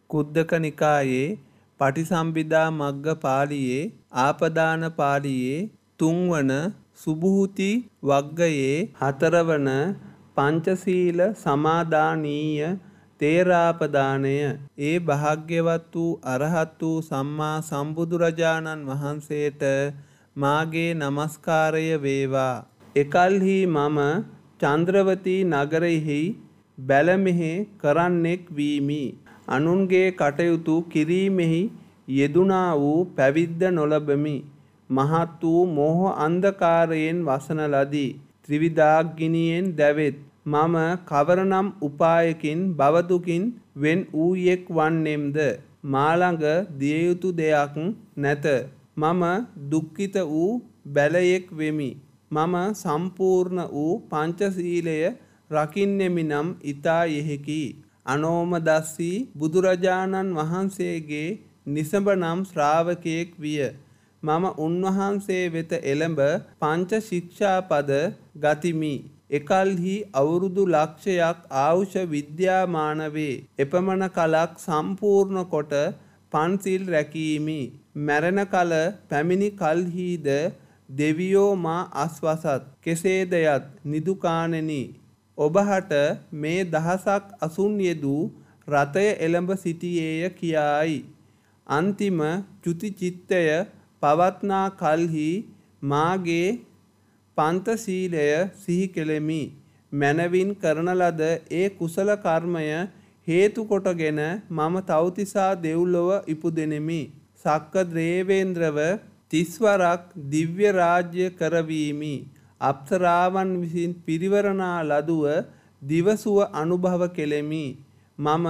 කුද්දක නිකායේ පටිසම්භිදා මග්ග පාළියේ ආපදාන පාළියේ තුන්වන සුභූති වග්ගයේ හතරවන පංචශීල සමාදානීය තේරාපදානය. ඒ භාග්‍යවත් වූ අරහත් වූ සම්මා සම්බුදුරජාණන් වහන්සේට මාගේ නමස්කාරය වේවා. එකල්හි මම චන්ද්‍රවතී නගරෙහි බැලමෙහි කරන්නෙක් වීමි. අනුන්ගේ කටයුතු කිරීමෙහි යෙදුනා වූ පැවිද්ද නොලබමි. මහත් වූ මෝහ අන්ධකාරයෙන් වසන ලදී. ත්‍රිවිධාග්නියෙන් දැවෙත්. මම කවරනම් උපායකින් භවදුකින් වෙන් වූයෙක් වන්නෙම්ද? මා ළඟ දිය යුතු දෙයක් නැත. මම දුක්ඛිත වූ බැලයෙක් වෙමි. මම සම්පූර්ණ වූ පංචශීලය රකින්නෙමි නම් ඊතා යෙහිකි. අනෝමදස්සී බුදුරජාණන් වහන්සේගේ නිසඹ නම් ශ්‍රාවකයෙක් විය. මම උන්වහන්සේ වෙත එළඹ පංච ශික්ෂාපද ගතිමි. එකල්හි අවුරුදු ලක්ෂයක් ආයුෂ විද්‍යාමාන වේ. එපමණ කලක් සම්පූර්ණ කොට පන්සිල් රැකීමි. මැරෙන කල පැමිණි කල්හිද දෙවියෝ මා අස්වසත්. කෙසේද යත් නිදුකාණෙනි. ඔබහට මේ දහසක් අසුන් යෙදූ රථය එළඹ සිටියේය කියායි. අන්තිම චුති චිත්තය පවත්නා කල්හි මාගේ පන්තශීලය සිහි කෙලෙමි. මැනවින් කරන ලද ඒ කුසල කර්මය හේතු කොටගෙන මම තව්තිසා දෙව්ලොව ඉපුදෙනෙමි. සක්ක දේවේන්ද්‍රව 30 වරක් දිව්‍ය රාජ්‍ය කරවීමි. අප්සරාවන් විසින් පිරිවරණා ලදුව දිවසුව අනුභව කෙලෙමි. මම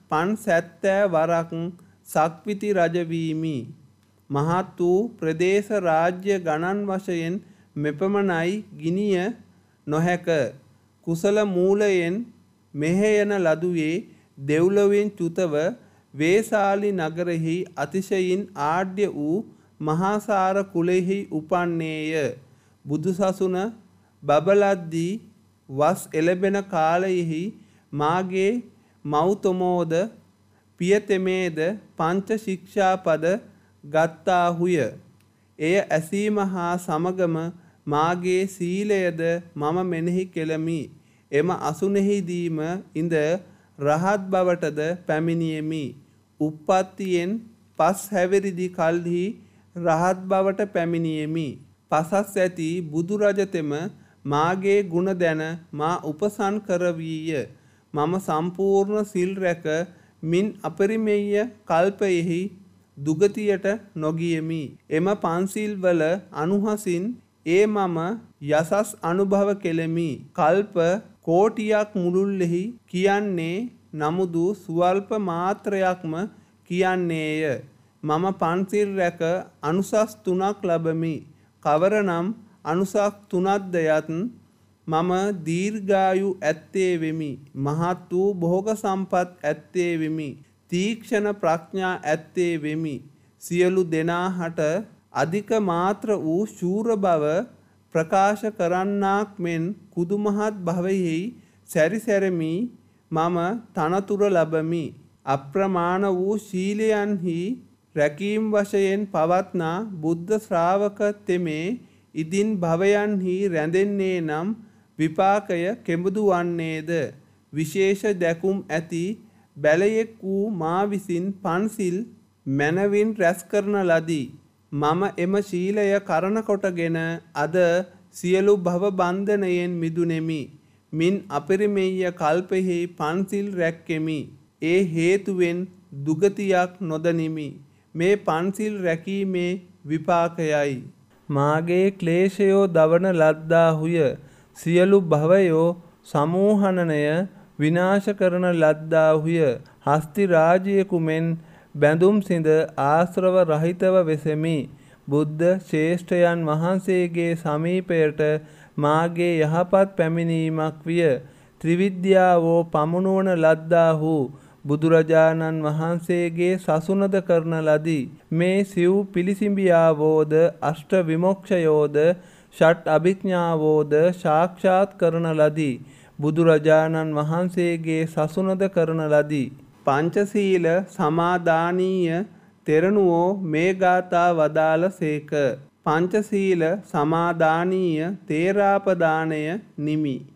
570 වරක් සක්විති රජ වීමි. මහත් වූ ප්‍රදේශ රාජ්‍ය ගණන් වශයෙන් මෙපමණයි ගිනිය නොහැක. කුසල මූලයෙන් මෙහෙයන ලදුවේ දෙව්ලොවෙන් චුතව වේසාලි නගරෙහි අතිශයින් ආඩ්‍ය වූ මහාසාර කුලෙහි උපන්නේය. බුදුසසුන බබලද්දී වස් එළබෙන කාලයෙහි මාගේ මෞතමෝද පියතෙමේද පංච ශික්ෂාපද ගත්තාහුය. එය ඇසීම හා සමගම මාගේ සීලයද මම මෙනෙහි කෙලමි. එම අසුනෙහිදීම ඉඳ රහත් බවටද පැමිණියෙමි. උප්පත්තියෙන් පස් හැවිරිදි කල්හි රහත් බවට පැමිණියෙමි. පසස් ඇති බුදුරජතෙම මාගේ ගුණ දැන මා උපසන් කරවීය. මම සම්පූර්ණ සිල් රැක මින් අපරිමෙය්‍ය කල්පයෙහි දුගතියට නොගියෙමි. එම පන්සිල් වල අනුහසින් ඒ මම යසස් අනුභව කෙලෙමි. කල්ප කෝටියක් මුළුල්ලෙහි කියන්නේ නමුදු ස්වල්ප මාත්‍රයක්ම කියන්නේය. මම පන්සිල් රැක අනුසස් 3ක් ලබමි. කවරනම් අනුසස් 3ක්ද යත් මම දීර්ඝායු ඇත්තේ වෙමි. මහත් වූ භෝග සම්පත් ඇත්තේ වෙමි. තීක්ෂණ ප්‍රඥා ඇත්තේ වෙමි. සියලු දෙනාහට අධික මාත්‍ර වූ ශූර බව ප්‍රකාශ කරන්නාක් මෙන් කුදුමහත් භවෙහි සැරිසැරමි. මම තනතුර ලබමි. අප්‍රමාණ වූ ශීලයන්හි රැකීම් වශයෙන් පවත්නා බුද්ධ ශ්‍රාවක තෙමේ ඉදින් භවයන්හි රැඳෙන්නේ නම් විපාකය කෙබඳු වන්නේද? විශේෂ දැකුම් ඇති බැලයෙක් වූ මා විසින් පන්සිල් මැනවින් රැස් කරන ලදී. මම එම ශීලය කරන කොටගෙන අද සියලු භව බන්ධනයෙන් මිදුනෙමි. මින් අපරිමෙය්‍ය කල්පෙහි පන්සිල් රැක්කෙමි. ඒ හේතුවෙන් දුගතියක් නොදනිමි. මේ පන්සිල් රැකීමේ විපාකයයි. මාගේ ක්ලේශයෝ දවන ලද්දාහුය. සියලු භවයෝ සමූහනනය විනාශ කරන ලද්දාහුය. හස්ති රාජ්‍යයෙකු මෙන් බැඳුම් සිඳ ආශ්‍රව රහිතව වෙසෙමි. බුද්ධ ශ්‍රේෂ්ඨයන් වහන්සේගේ සමීපයට මාගේ යහපත් පැමිණීමක් විය. ත්‍රිවිද්‍යාවෝ පමුණුවන ලද්දාහු බුදුරජාණන් වහන්සේගේ සසුනද කරන ලදී. මේ සිව් පිළිසිඹියාවෝද අෂ්ට විමෝක්ෂයෝද ෂට් අභිඥාවෝද සාක්ෂාත් කරන ලදී. බුදුරජාණන් වහන්සේගේ සසුනද කරන ලදී. පංචශීල සමාදානීය තෙරණුවෝ මේ ගාථා වදාළ සේක. පංචශීල සමාදානීය තේරාපදානය නිමි.